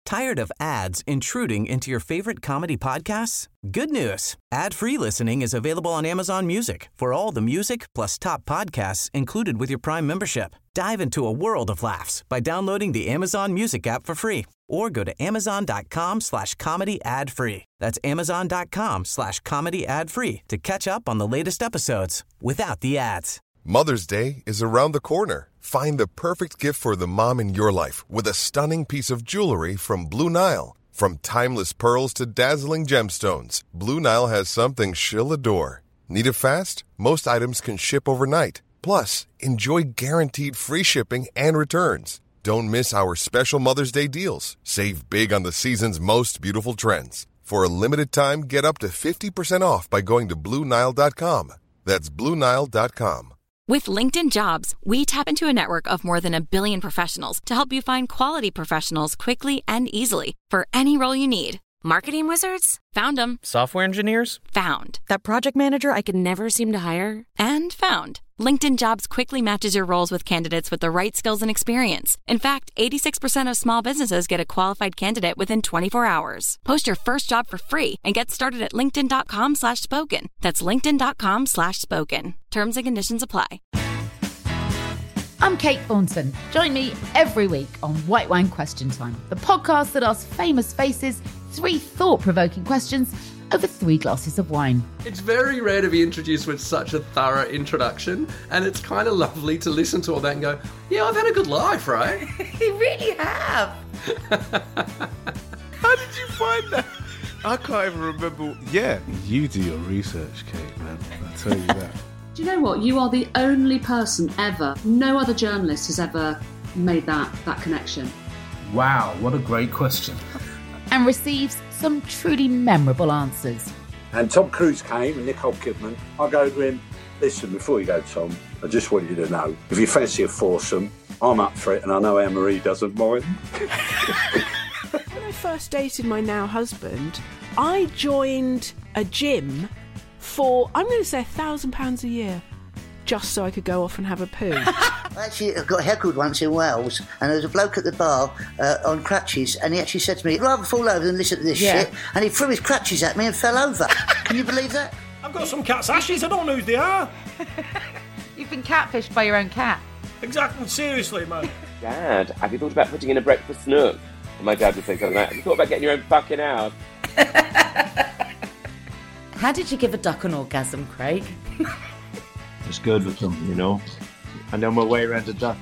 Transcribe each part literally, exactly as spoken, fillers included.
Tired of ads intruding into your favorite comedy podcasts? Good news. Ad-free listening is available on Amazon Music for all the music plus top podcasts included with your Prime membership. Dive into a world of laughs by downloading the Amazon Music app for free or go to amazon.com slash comedy ad free. That's amazon.com slash comedy ad free to catch up on the latest episodes without the ads. Mother's Day is around the corner. Find the perfect gift for the mom in your life with a stunning piece of jewelry from Blue Nile. From timeless pearls to dazzling gemstones, Blue Nile has something she'll adore. Need it fast? Most items can ship overnight. Plus, enjoy guaranteed free shipping and returns. Don't miss our special Mother's Day deals. Save big on the season's most beautiful trends. For a limited time, get up to fifty percent off by going to Blue Nile dot com. That's Blue Nile dot com. With LinkedIn Jobs, we tap into a network of more than a billion professionals to help you find quality professionals quickly and easily for any role you need. Marketing wizards? Found them. Software engineers? Found. That project manager I could never seem to hire? And found. LinkedIn Jobs quickly matches your roles with candidates with the right skills and experience. In fact, eighty-six percent of small businesses get a qualified candidate within twenty-four hours. Post your first job for free and get started at linkedin.com slash spoken. That's linkedin.com slash spoken. Terms and conditions apply. I'm Kate Thornton. Join me every week on White Wine Question Time, the podcast that asks famous faces three thought-provoking questions over three glasses of wine. It's very rare to be introduced with such a thorough introduction, and it's kind of lovely to listen to all that and go, yeah, I've had a good life, right? You really have. How did you find that? I can't even remember. Yeah, you do your research, Kate, man. I'll tell you that. Do you know what? You are the only person ever, no other journalist has ever made that, that connection. Wow, what a great question. And receives some truly memorable answers. And Tom Cruise came and Nicole Kidman. I go to him, listen, before you go, Tom, I just want you to know, if you fancy a foursome, I'm up for it, and I know Anne-Marie doesn't mind. When I first dated my now husband, I joined a gym for, I'm going to say, a thousand pounds a year, just so I could go off and have a poo. Actually, I got heckled once in Wales, and there was a bloke at the bar uh, on crutches, and he actually said to me, I'd rather fall over than listen to this Yeah. shit, and he threw his crutches at me and fell over. Can you believe that? I've got some cat's ashes, I don't know who they are. You've been catfished by your own cat. Exactly, seriously, man. Dad, have you thought about putting in a breakfast nook? And my dad would say something like, have you thought about getting your own fucking house? How did you give a duck an orgasm, Craig? Just good with them, you know. I know my way around a duck.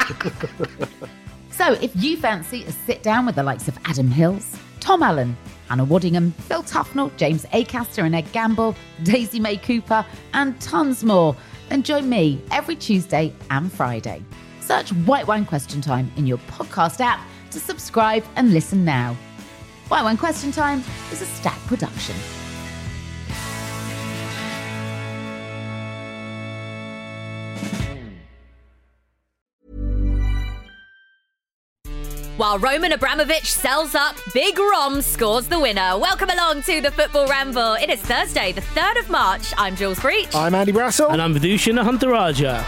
So if you fancy a sit down with the likes of Adam Hills, Tom Allen, Hannah Waddingham, Phil Tufnell, James Acaster and Ed Gamble, Daisy May Cooper, and tons more, then join me every Tuesday and Friday. Search White Wine Question Time in your podcast app to subscribe and listen now. White Wine Question Time is a Stack production. While Roman Abramovich sells up, Big Rom scores the winner. Welcome along to the Football Ramble. It is Thursday, the third of March. I'm Jules Breach. I'm Andy Brassel. And I'm Vidushan Huntaraja.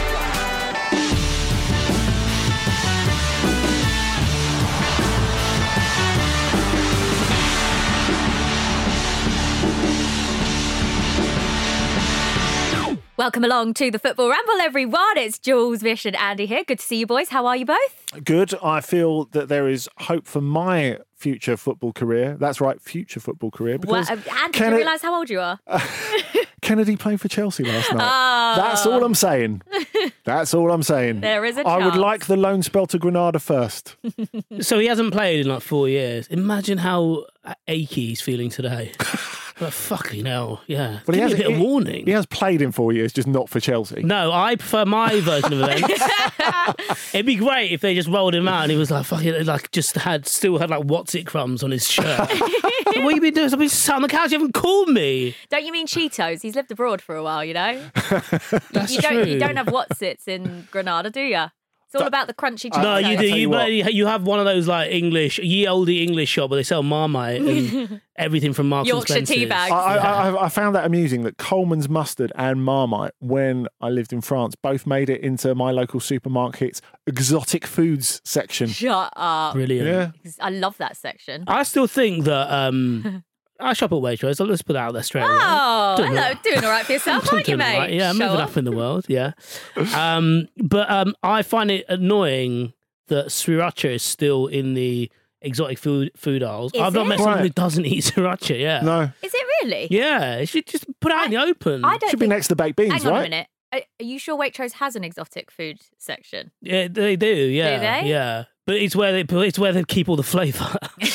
Welcome along to the Football Ramble, everyone. It's Jules, Vish and Andy here. Good to see you boys. How are you both? Good. I feel that there is hope for my future football career. That's right, future football career. Well, Because uh, Andy, do Kennedy, you realise how old you are? uh, Kennedy played for Chelsea last night. Oh. That's all I'm saying. That's all I'm saying. There is a I would chance. like the loan spell to Granada first. So he hasn't played in like four years. Imagine how achy he's feeling today. But fucking hell, yeah. But he Give has, me a bit he, of warning. He has played in four years, just not for Chelsea. No, I prefer my version of events. It'd be great if they just rolled him out and he was like, fucking, like, just had, still had like what's it crumbs on his shirt. What you been doing? I've been sat on the couch, you haven't called me. Don't you mean Cheetos? He's lived abroad for a while, you know? That's you don't true. you don't have what's-its in Granada, do you? It's all about the crunchy cheese. No, you do. tell you You, what. you have one of those like English, ye olde English shop where they sell Marmite and everything from Marks Yorkshire and Spencer's. tea bags. I, I, I, I found that amusing that Coleman's mustard and Marmite, when I lived in France, both made it into my local supermarket's exotic foods section. Shut up. Brilliant. Yeah. I love that section. I still think that um, I shop at Waitrose. So let's put that out there straight away. Oh, Doing hello. all right. Doing all right for yourself, I'm aren't you, doing all mate? right. Yeah, Show moving off. up in the world. Yeah, um, but um, I find it annoying that sriracha is still in the exotic food food aisles. Is I've not it? met someone who Right. doesn't eat sriracha. Yeah, No. Is it really? Yeah, it should just put it out in the open. I don't Should be think- next to baked beans, Hang on right? a minute. Are are you sure Waitrose has an exotic food section? Yeah, they do. Yeah, they? yeah. But it's where they it's where they keep all the flavour.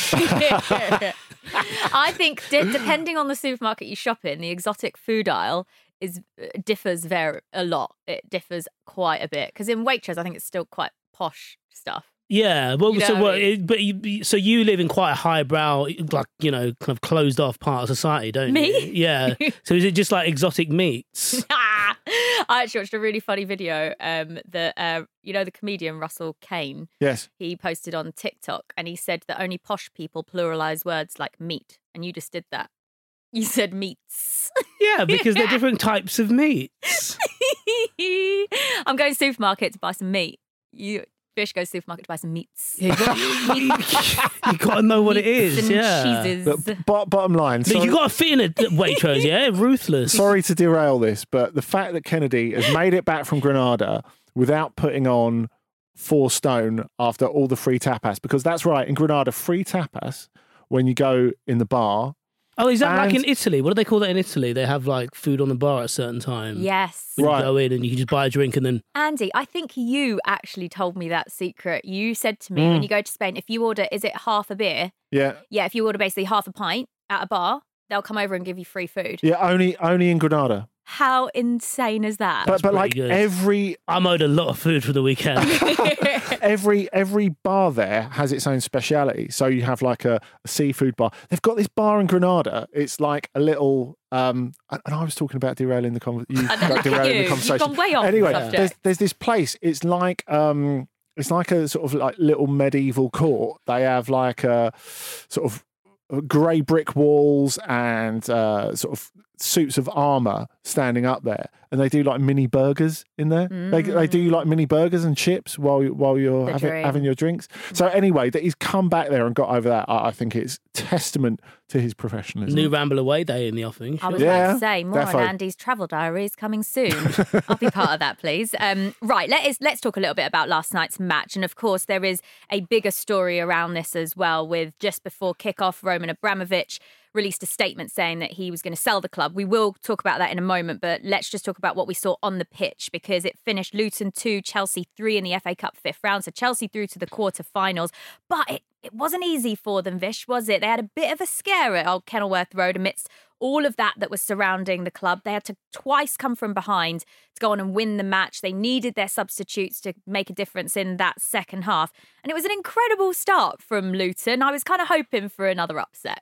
I think de- depending on the supermarket you shop in, the exotic food aisle is differs very a lot. It differs quite a bit because in Waitrose, I think it's still quite posh stuff. Yeah, well, You know so what I what? It, but you, so you live in quite a highbrow, like you know, kind of closed off part of society, don't Me? you? Yeah. So is it just like exotic meats? I actually watched a really funny video um, that, uh, you know, the comedian Russell Kane, Yes. he posted on TikTok and he said that only posh people pluralize words like meat. And you just did that. You said meats. Yeah, because they're different types of meats. I'm going to the supermarket to buy some meat. You Fish goes to the supermarket to buy some meats. You got to know what it Meats is. and Yeah. cheeses. But bo- bottom line, Look, sorry, you got to fit in a Waitrose, yeah? Ruthless. sorry to derail this, but the fact that Kennedy has made it back from Granada without putting on four stone after all the free tapas, because that's right, in Granada, free tapas when you go in the bar. Oh, is that like And- in Italy? What do they call that in Italy? They have like food on the bar at a certain time. Yes. When Right. you go in and you can just buy a drink and then. Andy, I think you actually told me that secret. You said to me Mm. when you go to Spain, if you order, is it half a beer? Yeah. Yeah, if you order basically half a pint at a bar, they'll come over and give you free food. Yeah, only only in Granada. How insane is that? But but pretty like good. every I'm owed a lot of food for the weekend. every every bar there has its own speciality. So you have like a, a seafood bar. They've got this bar in Granada. It's like a little. Um, and I was talking about derailing the conversation. I know, Like derailing you. the You've conversation. gone way off the anyway, subject. there's there's this place. It's like um, it's like a sort of like little medieval court. They have like a sort of grey brick walls and uh, sort of suits of armour standing up there, and they do like mini burgers in there. They they do like mini burgers and chips while you- while you're The having, dream. having your drinks. So anyway, that he's come back there and got over that. I, I think it's testament to his professionalism. New Ramble Away Day in the offing. I was Yeah, about to say more defo. on Andy's travel diaries coming soon. I'll be part of that, please. Um, right, let us let's talk a little bit about last night's match, and of course there is a bigger story around this as well. With just before kickoff, Roman Abramovich released a statement saying that he was going to sell the club. We will talk about that in a moment, but let's just talk about what we saw on the pitch, because it finished Luton two, Chelsea three in the F A Cup fifth round. So Chelsea through to the quarterfinals, but it, it wasn't easy for them, Vish, was it? They had a bit of a scare at Old Kenilworth Road amidst all of that that was surrounding the club. They had to twice come from behind to go on and win the match. They needed their substitutes to make a difference in that second half. And it was an incredible start from Luton. I was kind of hoping for another upset.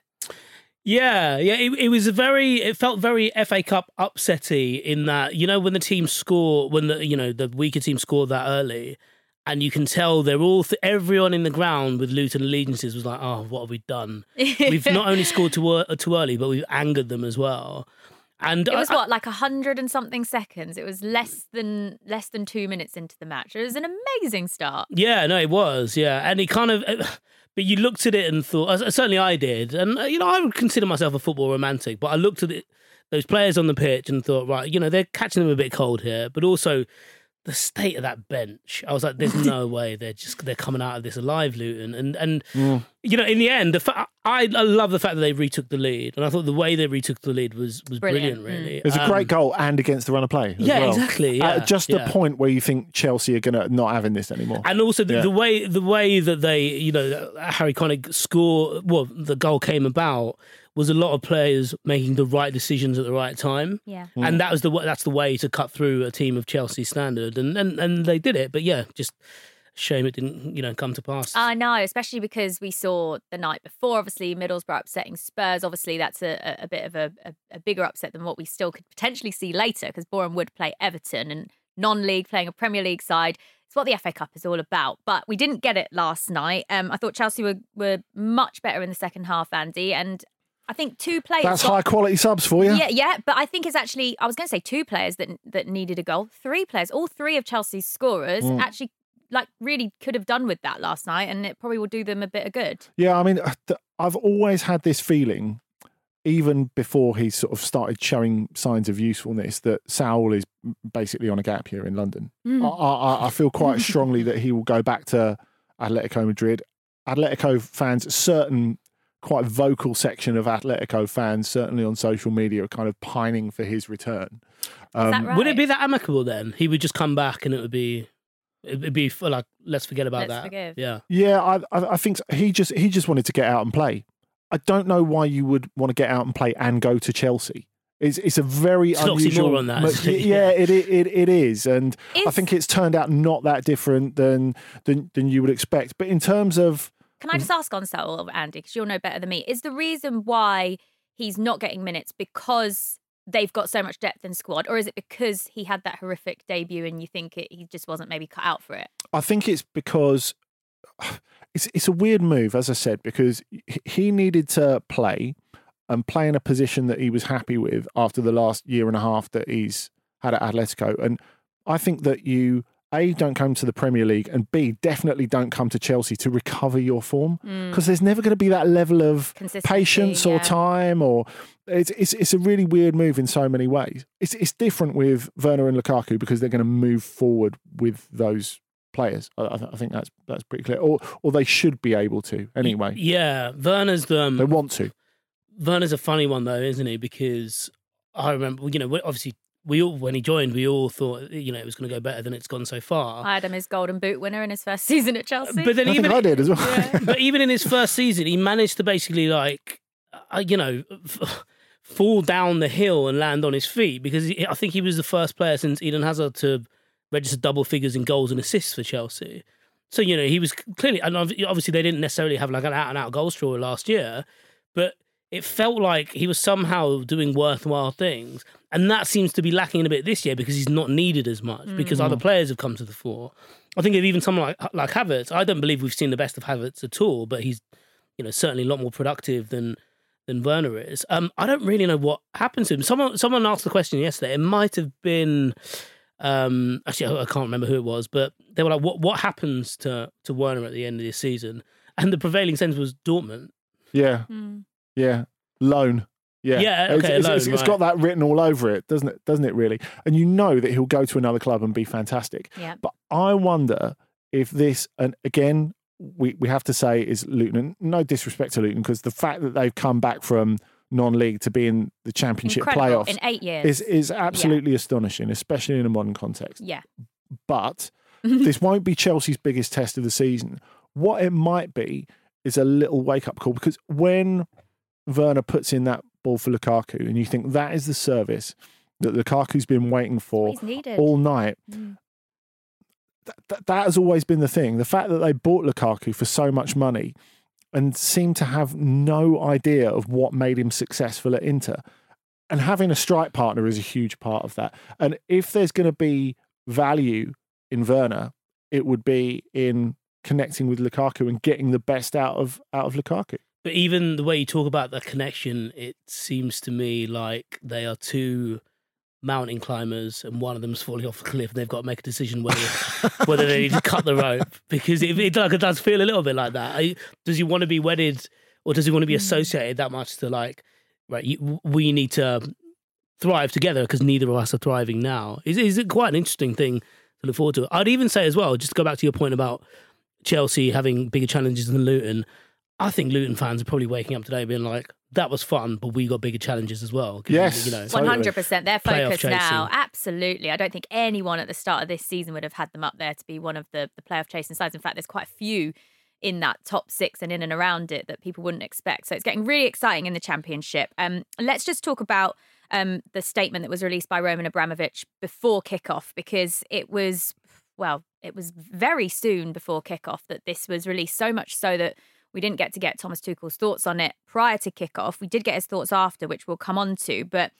Yeah, yeah, it, it was a very, it felt very F A Cup upsetty in that, you know, when the team score, when the, you know, the weaker team scored that early, and you can tell they're all, th- everyone in the ground with Luton allegiances was like, oh, what have we done? We've not only scored too, uh, too early, but we've angered them as well. And It was I- what, like a hundred and something seconds. It was less than less than two minutes into the match. It was an amazing start. Yeah, no, it was. Yeah, and it kind of, but you looked at it and thought, uh, certainly I did, and uh, you know, I would consider myself a football romantic, but I looked at it, those players on the pitch and thought, right, you know, they're catching them a bit cold here, but also the state of that bench. I was like, there's no way they're just they're coming out of this alive, Luton, and and you know, in the end, the fa- I I love the fact that they retook the lead, and I thought the way they retook the lead was was brilliant. Brilliant. really, It was a Um, great goal and against the run of play. as Yeah, well. exactly, yeah, At just yeah. the point where you think Chelsea are going to not having this anymore. And also the, Yeah. the way the way that they, you know, Harry Connick score, well, the goal came about was a lot of players making the right decisions at the right time. Yeah. Mm. And that was the wa- that's the way to cut through a team of Chelsea standard, and and, and they did it. But yeah, just shame it didn't, you know, come to pass. I know, especially because we saw the night before, obviously, Middlesbrough upsetting Spurs. Obviously, that's a, a, a bit of a, a, a bigger upset than what we still could potentially see later, because Boreham Wood play Everton, and non-league playing a Premier League side. It's It's what the F A Cup is all about. But we didn't get it last night. Um, I thought Chelsea were, were much better in the second half, Andy. And I think two players... That's got, high quality subs for you. Yeah, yeah. But I think it's actually... I was going to say two players that that needed a goal. Three players. All three of Chelsea's scorers Mm. actually like really could have done with that last night. And it probably will do them a bit of good. Yeah, I mean, th- I've always had this feeling, even before he sort of started showing signs of usefulness, that Saul is basically on a gap year in London. Mm. I, I, I feel quite strongly that he will go back to Atletico Madrid. Atletico fans, certain quite vocal section of Atletico fans, certainly on social media, are kind of pining for his return. Um, that right? Would it be that amicable then? He would just come back and it would be, it'd be for like, let's forget about Let's that. forgive. Yeah. Yeah, I, I I think so. he just he just wanted to get out and play. I don't know why you would want to get out and play and go to Chelsea. It's it's a very It's an unusual. oxymoron, that, mo- isn't it? yeah, it, it it is, and I Is- think it's turned out not that different than than than you would expect. But in terms of Can I just ask on Saul, Andy, because you'll know better than me, is the reason why he's not getting minutes because they've got so much depth in squad, or is it because he had that horrific debut and you think it, he just wasn't maybe cut out for it? I think it's because it's it's a weird move, as I said, because he needed to play and play in a position that he was happy with after the last year and a half that he's had at Atletico. And I think that you, A, don't come to the Premier League, and B, definitely don't come to Chelsea to recover your form, because Mm. there's never going to be that level of Consistency, patience or yeah. time, or it's, it's it's a really weird move in so many ways. It's it's different with Werner and Lukaku because they're going to move forward with those players. I, I th- I think that's that's pretty clear, or or they should be able to anyway. Yeah. Werner's the... Um, They want to. Werner's a funny one though, isn't he? Because I remember, you know, we- obviously we all, when he joined, we all thought, you know, it was going to go better than it's gone so far. I had him as Golden Boot winner in his first season at Chelsea. But then I even think I did as well. but even in his first season, he managed to basically like, uh, you know, f- fall down the hill and land on his feet, because he, I think he was the first player since Eden Hazard to register double figures in goals and assists for Chelsea. So, you know, he was clearly, and ob- obviously they didn't necessarily have like an out and out goal scorer last year, but it felt like he was somehow doing worthwhile things. And that seems to be lacking a bit this year because he's not needed as much, because Mm. other players have come to the fore. I think of even someone like like Havertz. I don't believe we've seen the best of Havertz at all, but he's, you know, certainly a lot more productive than than Werner is. Um, I don't really know what happened to him. Someone someone asked the question yesterday. It might have been, um, actually, I I can't remember who it was, but they were like, "What what happens to to Werner at the end of this season?" And the prevailing sense was Dortmund. Yeah, Mm. yeah, loan. Yeah, Yeah, It's- okay, it's, loan, it's, it's right. got that written all over it, doesn't it? Doesn't it really? And you know that he'll go to another club and be fantastic. Yeah. But I wonder if this, and again, we, we have to say is Luton. No disrespect to Luton, because the fact that they've come back from non-league to be in the Championship Incredible. playoffs In eight years. is is absolutely astonishing, especially in a modern context. Yeah. But this won't be Chelsea's biggest test of the season. What it might be is a little wake-up call, because when Werner puts in that ball for Lukaku, and you think that is the service that Lukaku's been waiting for He's needed. all night, Mm. that, that, that has always been the thing. The fact that they bought Lukaku for so much money and seem to have no idea of what made him successful at Inter. And having a strike partner is a huge part of that. And if there's going to be value in Werner, it would be in connecting with Lukaku and getting the best out of out of Lukaku. But even the way you talk about the connection, it seems to me like they are two mountain climbers and one of them's falling off the cliff and they've got to make a decision whether whether they need to cut the rope, because it, it, like, it does feel a little bit like that. I, does he want to be wedded, or does he want to be associated that much to, like, right, you, we need to thrive together because neither of us are thriving now? Is, is it quite an interesting thing to look forward to? I'd even say as well, just to go back to your point about Chelsea having bigger challenges than Luton, I think Luton fans are probably waking up today being like, that was fun, but we got bigger challenges as well. Yes, you know, one hundred percent. They're Playoff focused now. chasing. Absolutely. I don't think anyone at the start of this season would have had them up there to be one of the, the playoff chasing sides. In fact, there's quite a few in that top six and in and around it that people wouldn't expect. So it's getting really exciting in the Championship. Um, let's just talk about um, the statement that was released by Roman Abramovich before kickoff, because it was, well, it was very soon before kickoff that this was released, so much so that we didn't get to get Thomas Tuchel's thoughts on it prior to kickoff. We did get his thoughts after, which we'll come on to. But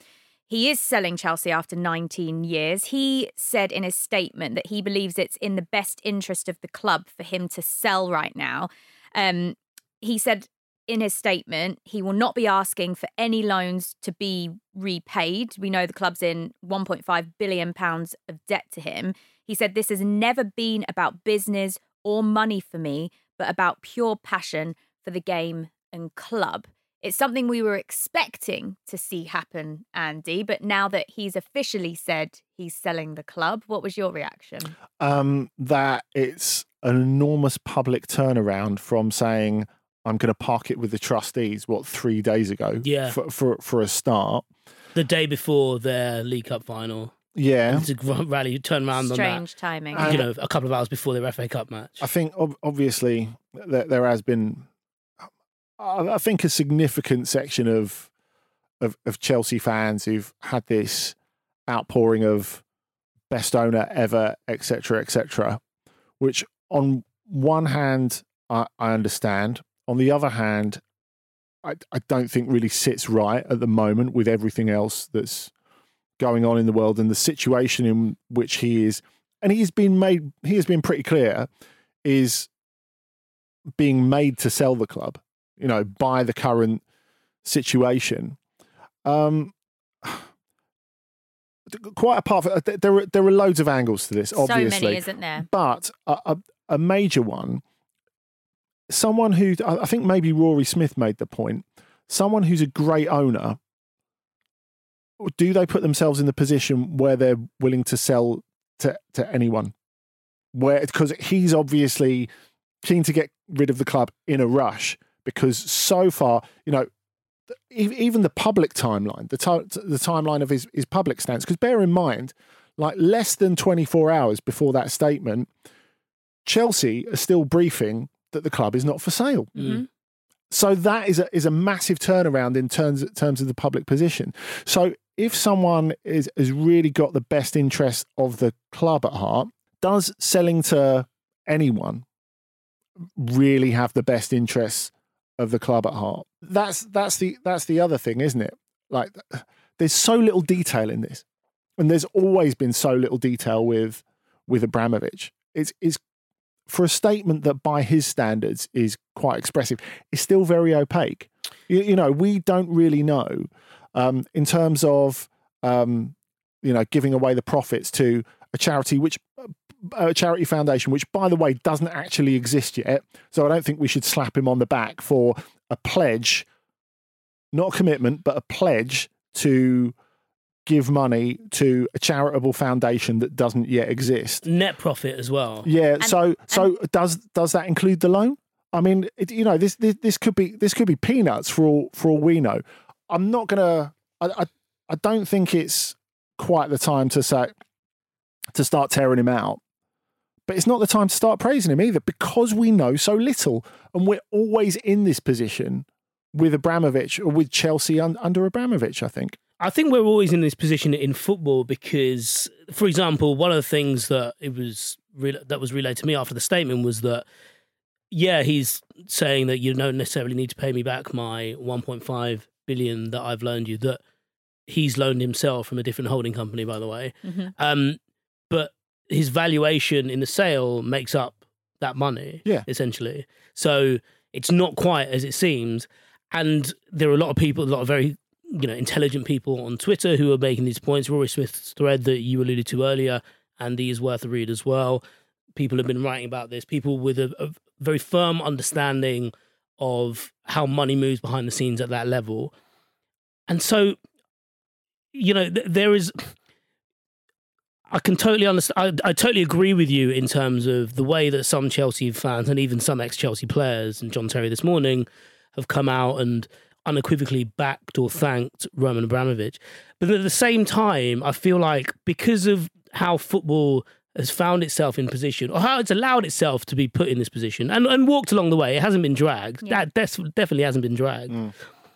he is selling Chelsea after nineteen years. He said in his statement that he believes it's in the best interest of the club for him to sell right now. Um, he said in his statement, he will not be asking for any loans to be repaid. We know the club's in one point five billion pounds of debt to him. He said, this has never been about business or money for me, but about pure passion for the game and club. It's something we were expecting to see happen, Andy, but now that he's officially said he's selling the club, what was your reaction? Um, that it's an enormous public turnaround from saying, I'm going to park it with the trustees, what, three days ago? Yeah. For, for, for a start. The day before their League Cup final. Yeah. To rally, turn around on that. Strange timing. You know, a couple of hours before their F A Cup match. I think, ob- obviously, there, there has been... I think a significant section of, of of Chelsea fans who've had this outpouring of best owner ever, et cetera, et cetera, which on one hand I, I understand, on the other hand, I, I don't think really sits right at the moment with everything else that's going on in the world and the situation in which he is, and he's been made, he has been pretty clear, is being made to sell the club. You know, by the current situation. Um, quite apart from there, are, there are loads of angles to this. Obviously, so many, isn't there? But a, a, a major one. Someone who I think maybe Rory Smith made the point. Someone who's a great owner. Do they put themselves in the position where they're willing to sell to to anyone? Where because he's obviously keen to get rid of the club in a rush. Because so far, you know, even the public timeline, the t- the timeline of his, his public stance, because bear in mind, like less than twenty-four hours before that statement, Chelsea are still briefing that the club is not for sale. Mm-hmm. So that is a, is a massive turnaround in terms, terms of the public position. So if someone is has really got the best interest of the club at heart, does selling to anyone really have the best interests of the club at heart? That's that's the that's the other thing, isn't it? Like, there's so little detail in this, and there's always been so little detail with with Abramovich. It's it's for a statement that, by his standards, is quite expressive. It's still very opaque. You, you know, we don't really know um, in terms of um, you know giving away the profits to a charity which. A charity foundation, which, by the way, doesn't actually exist yet. So I don't think we should slap him on the back for a pledge, not a commitment, but a pledge to give money to a charitable foundation that doesn't yet exist. Net profit as well. Yeah. And, so, so and... does does that include the loan? I mean, it, you know, this, this this could be this could be peanuts for all for all we know. I'm not gonna. I I, I don't think it's quite the time to say to start tearing him out. But it's not the time to start praising him either, because we know so little. And we're always in this position with Abramovich, or with Chelsea un- under Abramovich, I think. I think we're always in this position in football because, for example, one of the things that it was re- that was relayed to me after the statement was that, yeah, he's saying that you don't necessarily need to pay me back my one point five billion that I've loaned you, that he's loaned himself from a different holding company, by the way. Mm-hmm. Um, but his valuation in the sale makes up that money, yeah, essentially. So it's not quite as it seems. And there are a lot of people, a lot of very, you know, intelligent people on Twitter who are making these points. Rory Smith's thread that you alluded to earlier, Andy, is worth a read as well. People have been writing about this. People with a, a very firm understanding of how money moves behind the scenes at that level. And so, you know, th- there is... I can totally understand. I, I totally agree with you in terms of the way that some Chelsea fans and even some ex-Chelsea players, and John Terry this morning, have come out and unequivocally backed or thanked Roman Abramovich. But at the same time, I feel like because of how football has found itself in position, or how it's allowed itself to be put in this position, and, and walked along the way, it hasn't been dragged. Yeah. That des- definitely hasn't been dragged. Mm.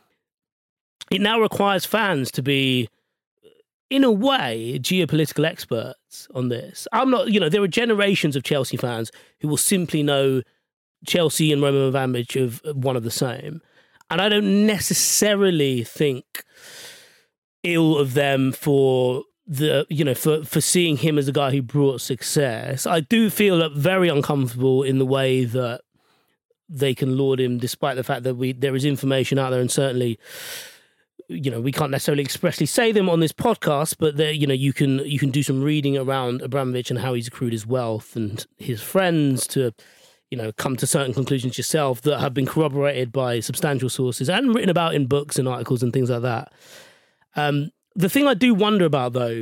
It now requires fans to be, in a way, geopolitical experts on this. I'm not, you know, there are generations of Chelsea fans who will simply know Chelsea and Roman Abramovich of one of the same. And I don't necessarily think ill of them for the you know for for seeing him as the guy who brought success. I do feel very uncomfortable in the way that they can laud him, despite the fact that we there is information out there, and certainly, you know, we can't necessarily expressly say them on this podcast, but there, you know, you can you can do some reading around Abramovich and how he's accrued his wealth and his friends to, you know, come to certain conclusions yourself that have been corroborated by substantial sources and written about in books and articles and things like that. Um, the thing I do wonder about, though,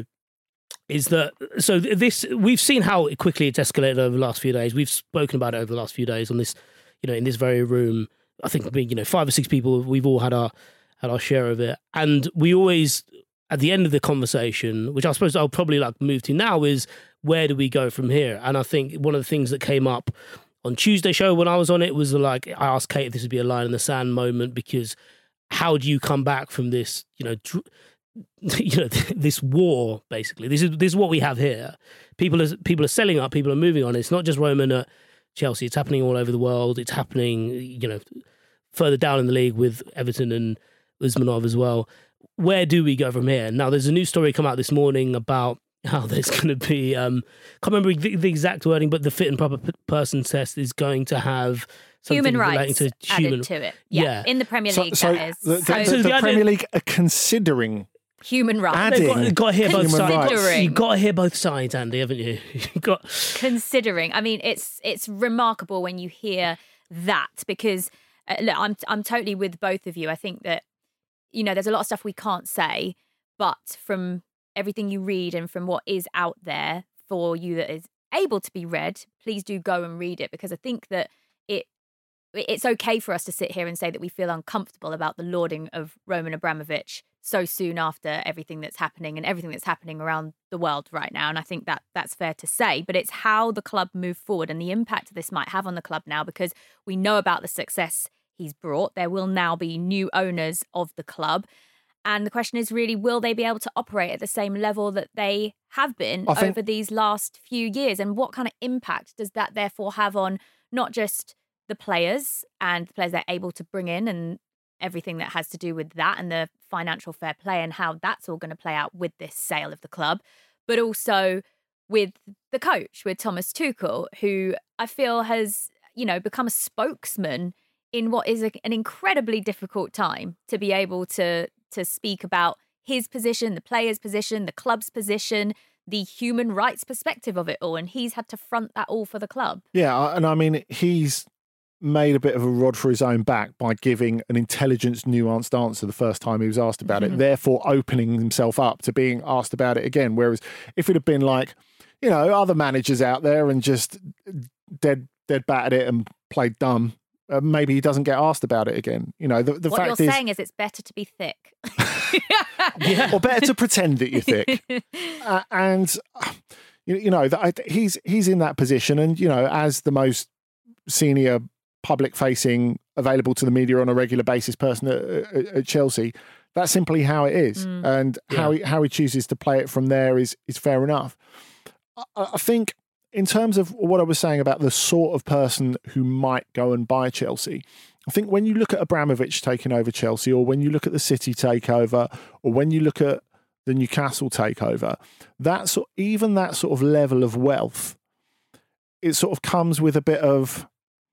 is that, so this, we've seen how quickly it's escalated over the last few days. We've spoken about it over the last few days on this, you know, in this very room. I think, you know, five or six people, we've all had our, had our share of it. And we always, at the end of the conversation, which I suppose I'll probably like move to now, is where do we go from here? And I think one of the things that came up on Tuesday show when I was on it was like, I asked Kate if this would be a line in the sand moment, because how do you come back from this, you know, dr- you know, this war, basically. This is this is what we have here. People are people are selling up, people are moving on. It's not just Roman at Chelsea, it's happening all over the world. It's happening, you know, further down in the league with Everton and Usmanov as well. Where do we go from here? Now, there's a news story come out this morning about how there's going to be, um, can't remember the, the exact wording, but the fit and proper p- person test is going to have something human relating rights to human added to it. Yeah, yeah. in the Premier So, League, so that is. the, the, So- the, So the the Premier idea- League are considering Human rights. adding You've got, got to hear both human sides. rights. You've got to hear both sides, Andy, haven't you? You've got Considering, I mean, it's it's remarkable when you hear that, because uh, look, I'm I'm totally with both of you. I think that, you know, there's a lot of stuff we can't say, but from everything you read and from what is out there for you that is able to be read, please do go and read it, because I think that it it's okay for us to sit here and say that we feel uncomfortable about the lauding of Roman Abramovich so soon after everything that's happening and everything that's happening around the world right now. And I think that that's fair to say, but it's how the club move forward and the impact this might have on the club now, because we know about the success he's brought. There will now be new owners of the club. And the question is really, will they be able to operate at the same level that they have been I think- over these last few years? And what kind of impact does that therefore have on not just the players and the players they're able to bring in and everything that has to do with that and the financial fair play and how that's all going to play out with this sale of the club, but also with the coach, with Thomas Tuchel, who I feel has, you know, become a spokesman in what is a, an incredibly difficult time to be able to to speak about his position, the players' position, the club's position, the human rights perspective of it all. And he's had to front that all for the club. Yeah, and I mean, he's made a bit of a rod for his own back by giving an intelligent, nuanced answer the first time he was asked about Mm-hmm. it, therefore opening himself up to being asked about it again. Whereas if it had been like, you know, other managers out there and just dead dead batted it and played dumb, uh, maybe he doesn't get asked about it again. You know, the, the what fact you're is, saying is it's better to be thick. yeah, or better to pretend that you're thick. uh, and uh, you, you know, that I, he's he's in that position, and you know, as the most senior public-facing, available to the media on a regular basis person at, at, at Chelsea, that's simply how it is, Mm. and Yeah. how he how he chooses to play it from there is is fair enough. I, I think in terms of what I was saying about the sort of person who might go and buy Chelsea, I think when you look at Abramovich taking over Chelsea, or when you look at the City takeover, or when you look at the Newcastle takeover, that sort, even that sort of level of wealth, it sort of comes with a bit of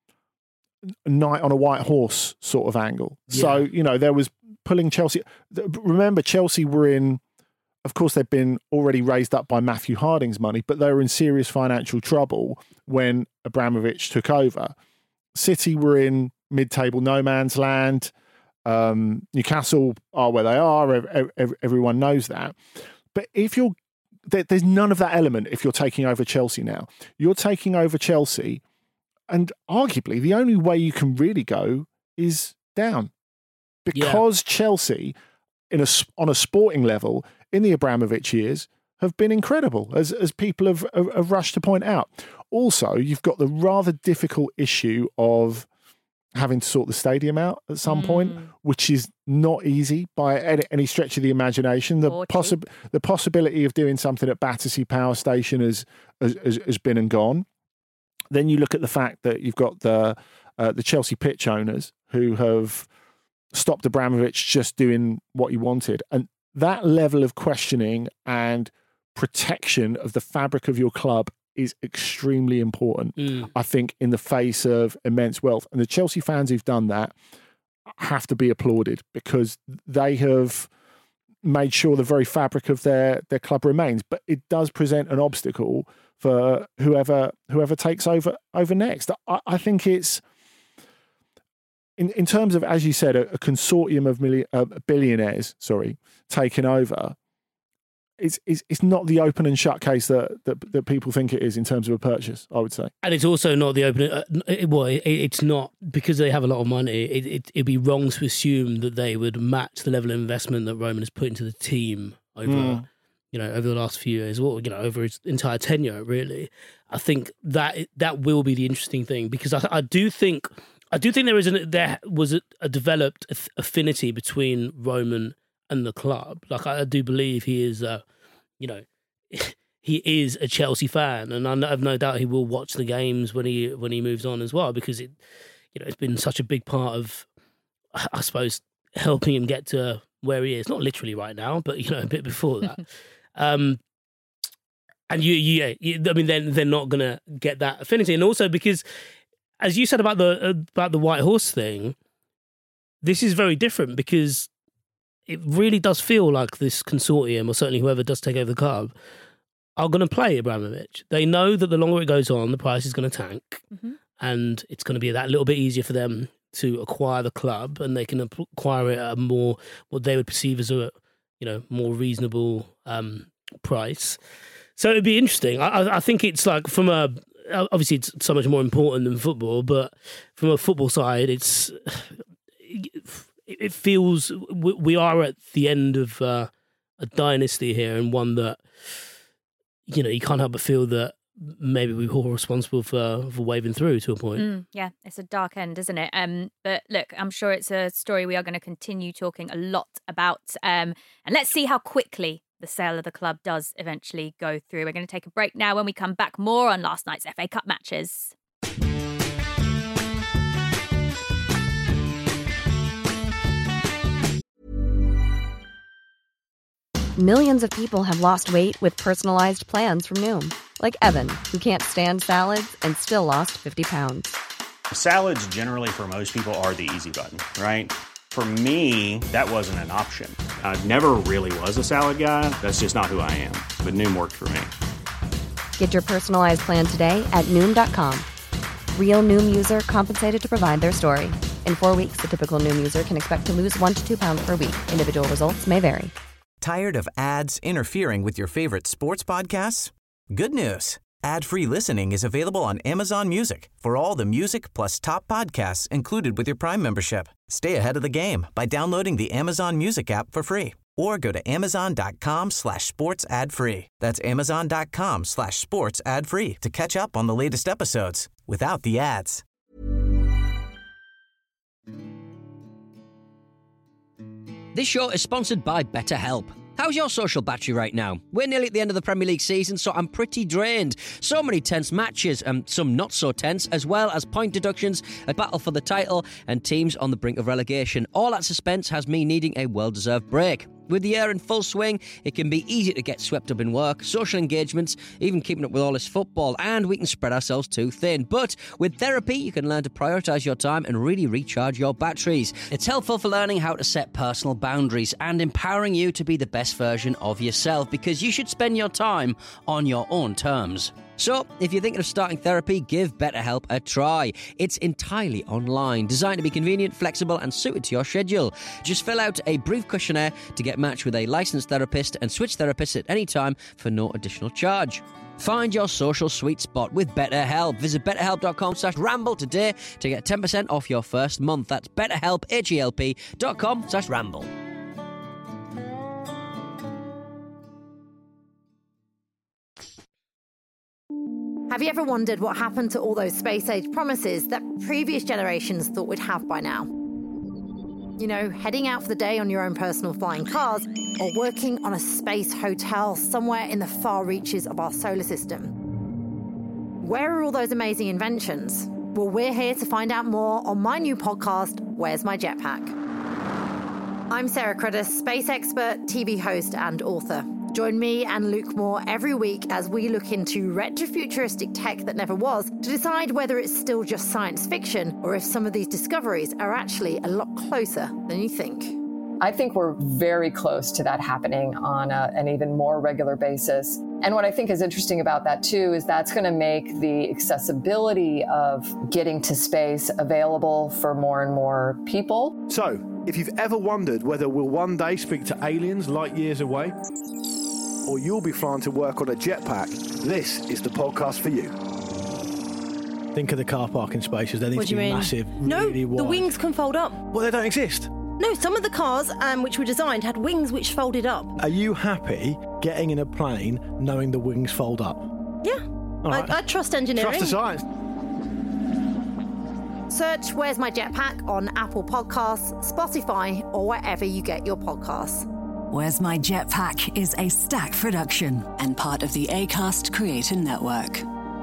knight on a white horse sort of angle. So, you know, there was pulling Chelsea. Remember, Chelsea were in, of course, they'd been already raised up by Matthew Harding's money, but they were in serious financial trouble when Abramovich took over. City were in mid-table no man's land. Um, Newcastle are where they are. Ev- ev- everyone knows that. But if you're, there, there's none of that element if you're taking over Chelsea now. You're taking over Chelsea, and arguably the only way you can really go is down, because Chelsea, in a s- on a sporting level, in the Abramovich years, have been incredible, as as people have, have, have rushed to point out. Also, you've got the rather difficult issue of having to sort the stadium out at some point, which is not easy by any, any stretch of the imagination. The Or cheap. possi- the possibility of doing something at Battersea Power Station has, has, has, has been and gone. Then you look at the fact that you've got the uh, the Chelsea pitch owners who have stopped Abramovich just doing what he wanted. And that level of questioning and protection of the fabric of your club is extremely important, Mm. I think, in the face of immense wealth. And the Chelsea fans who've done that have to be applauded, because they have made sure the very fabric of their, their club remains. But it does present an obstacle for whoever whoever takes over over next. I, I think it's, in, in terms of, as you said, a, a consortium of million, uh, billionaires, sorry, taking over, It's, it's it's not the open and shut case that, that that people think it is in terms of a purchase, I would say. And it's also not the open. Uh, it, well, it, it's not, because they have a lot of money. It, it, it'd be wrong to assume that they would match the level of investment that Roman has put into the team over, Mm. you know, over the last few years, or you know, over his entire tenure. Really, I think that that will be the interesting thing, because I, I do think I do think there is an, there was a, a developed affinity between Roman and the club. Like, I do believe he is, uh, you know, he is a Chelsea fan, and I have no doubt he will watch the games when he when he moves on as well, because it, you know, it's been such a big part of, I suppose, helping him get to where he is. Not literally right now, but you know, a bit before that. um, and you, you, yeah, you, I mean, then they're, they're not gonna get that affinity, and also because, as you said about the about the White Horse thing, this is very different, because it really does feel like this consortium, or certainly whoever does take over the club, are going to play Abramovich. They know that the longer it goes on, the price is going to tank, Mhm. and it's going to be that little bit easier for them to acquire the club, and they can acquire it at a more, what they would perceive as a, you know, more reasonable um, price. So it'd be interesting. I, I- I think it's like, from a, obviously it's so much more important than football, but from a football side, it's, it feels we we are at the end of uh, a dynasty here, and one that, you know, you can't help but feel that maybe we were all responsible for, for waving through to a point. Mm, yeah, it's a dark end, isn't it? Um, but look, I'm sure it's a story we are going to continue talking a lot about. Um, and let's see how quickly the sale of the club does eventually go through. We're going to take a break now. When we come back, more on last night's F A Cup matches. Millions of people have lost weight with personalized plans from Noom. Like Evan, who can't stand salads and still lost fifty pounds. Salads generally for most people are the easy button, right? For me, that wasn't an option. I never really was a salad guy. That's just not who I am. But Noom worked for me. Get your personalized plan today at Noom dot com. Real Noom user compensated to provide their story. In four weeks, the typical Noom user can expect to lose one to two pounds per week. Individual results may vary. Tired of ads interfering with your favorite sports podcasts? Good news. Ad-free listening is available on Amazon Music for all the music plus top podcasts included with your Prime membership. Stay ahead of the game by downloading the Amazon Music app for free, or go to amazon.com slash sports ad free. That's amazon.com slash sports ad free to catch up on the latest episodes without the ads. This show is sponsored by BetterHelp. How's your social battery right now? We're nearly at the end of the Premier League season, so I'm pretty drained. So many tense matches, and some not so tense, as well as point deductions, a battle for the title, and teams on the brink of relegation. All that suspense has me needing a well-deserved break. With the year in full swing, it can be easy to get swept up in work, social engagements, even keeping up with all this football, and we can spread ourselves too thin. But with therapy, you can learn to prioritise your time and really recharge your batteries. It's helpful for learning how to set personal boundaries and empowering you to be the best version of yourself, because you should spend your time on your own terms. So, if you're thinking of starting therapy, give BetterHelp a try. It's entirely online, designed to be convenient, flexible, and suited to your schedule. Just fill out a brief questionnaire to get matched with a licensed therapist and switch therapists at any time for no additional charge. Find your social sweet spot with BetterHelp. Visit betterhelp.com slash ramble today to get ten percent off your first month. That's betterhelp, H-E-L-P dot com slash ramble. Have you ever wondered what happened to all those space-age promises that previous generations thought we'd have by now? You know, heading out for the day on your own personal flying cars, or working on a space hotel somewhere in the far reaches of our solar system. Where are all those amazing inventions? Well, we're here to find out more on my new podcast, Where's My Jetpack? I'm Sarah Cruddas, space expert, T V host, and author. Join me and Luke Moore every week as we look into retrofuturistic tech that never was to decide whether it's still just science fiction or if some of these discoveries are actually a lot closer than you think. I think we're very close to that happening on a, an even more regular basis. And what I think is interesting about that, too, is that's going to make the accessibility of getting to space available for more and more people. So, if you've ever wondered whether we'll one day speak to aliens light years away, or you'll be flying to work on a jetpack, this is the podcast for you. Think of the car parking spaces. They need What to do be you mean? massive, No, really wide. the wings can fold up. Well, they don't exist. No, some of the cars um, which were designed had wings which folded up. Are you happy getting in a plane knowing the wings fold up? Yeah, All right. I, I trust engineering. Trust the science. Search Where's My Jetpack on Apple Podcasts, Spotify, or wherever you get your podcasts. Where's My Jetpack is a Stack production and part of the Acast Creator Network.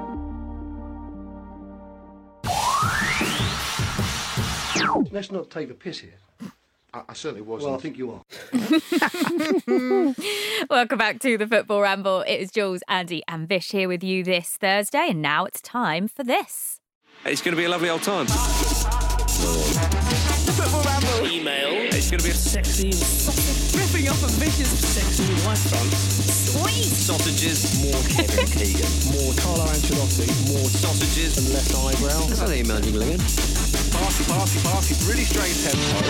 Let's not take the piss here. I, I certainly was, Well, and I think you are. Welcome back to the Football Ramble. It is Jules, Andy, and Vish here with you this Thursday, and now it's time for this. It's going to be a lovely old time. The Football Ramble. Email. It's going to be a Sexy sausage ripping up a vicious sexy white front. Sweet. sausages, more Kevin Keegan, more Carlo Ancelotti, more sausages and less eyebrow. That's an email you live in. Party, party, party. Really strange tempo.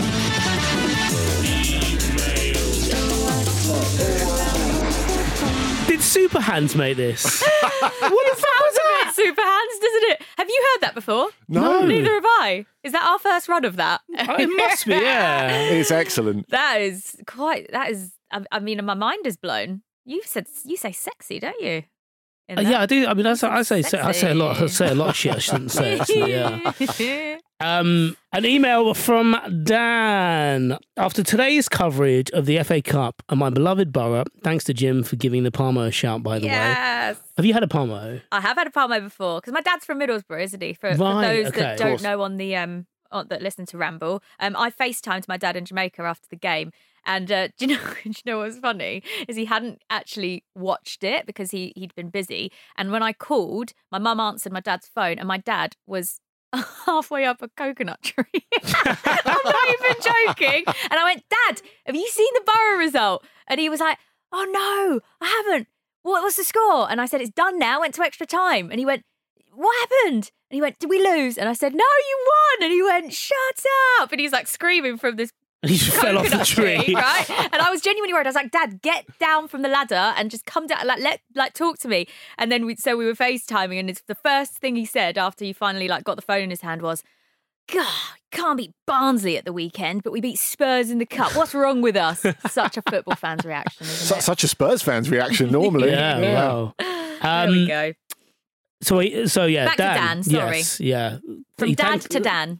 Did Super Hands make this? What the fuck was that? Super Hands, doesn't it? Have you heard that before? No. Neither have I. Is that our first run of that? It must be, yeah. It's excellent. That is quite. That is. I, I mean, my mind is blown. You said you say sexy, don't you? In Uh, that? yeah, I do. I mean, I say, I say, I say a lot. I say a lot of shit I shouldn't say. Actually, yeah. Um, an email from Dan. After today's coverage of the F A Cup and my beloved Borough, thanks to Jim for giving the Palmo a shout, by the Yes. way. Have you had a Palmo? I have had a Palmo before because my dad's from Middlesbrough, isn't he? For, for Right, those okay. that Of don't course. know on the um on, that listen to Ramble, um, I FaceTimed my dad in Jamaica after the game. And uh, do you know? Do you know what's funny? Is he hadn't actually watched it because he he'd been busy. And when I called, my mum answered my dad's phone, and my dad was halfway up a coconut tree. I'm not even joking. And I went, Dad, have you seen the Borough result? And he was like, Oh no, I haven't. What was the score? And I said, It's done now. Went to extra time. And he went, What happened? And he went, Did we lose? And I said, No, you won. And he went, Shut up. And he's like screaming from this. He just fell off the coconut tree. right? And I was genuinely worried. I was like, Dad, get down from the ladder and just come down, like, let, like, talk to me. And then we, so we were FaceTiming, and it's the first thing he said after he finally, like, got the phone in his hand was, God, can't beat Barnsley at the weekend, but we beat Spurs in the cup. What's wrong with us? Such a football fan's reaction, isn't Su- it? Such a Spurs fan's reaction normally. Yeah, wow. There we go. So, he- so yeah, Back to Dan. Dan, sorry. Yes, yeah. From He Dad thanked- to Dan.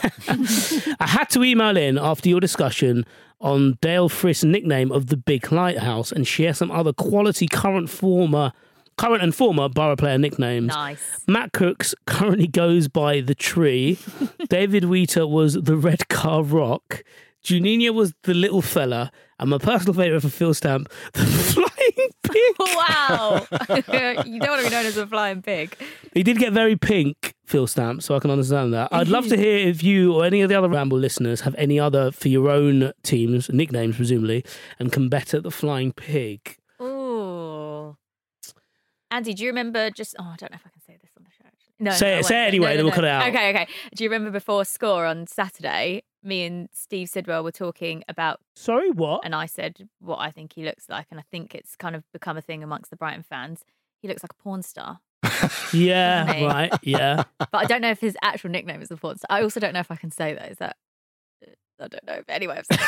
I had to email in after your discussion on Dale Frith's nickname of the Big Lighthouse and share some other quality current former, current and former Borough player nicknames. Nice. Matt Cooks currently goes by the Tree. David Wheater was the Red Car Rock. Juninho was the Little Fella, and my personal favourite for Phil Stamp, the Flying Pig. Wow. You don't want to be known as a flying pig. He did get very pink, Phil Stamp, so I can understand that. I'd love to hear if you or any of the other Ramble listeners have any other for your own teams, nicknames presumably, and can bet at the Flying Pig. Ooh. Andy, do you remember just... Oh, I don't know if I can say this on the show. Actually. No, Say no, it- I won't. say it anyway, No, no, then we'll no. cut it out. Okay, okay. Do you remember before score on Saturday, me and Steve Sidwell were talking about... Sorry, what? And I said what I think he looks like, and I think it's kind of become a thing amongst the Brighton fans. He looks like a porn star. Yeah, Doesn't he? right, yeah. But I don't know if his actual nickname is the porn star. I also don't know if I can say that. Is that... I don't know. But anyway, I've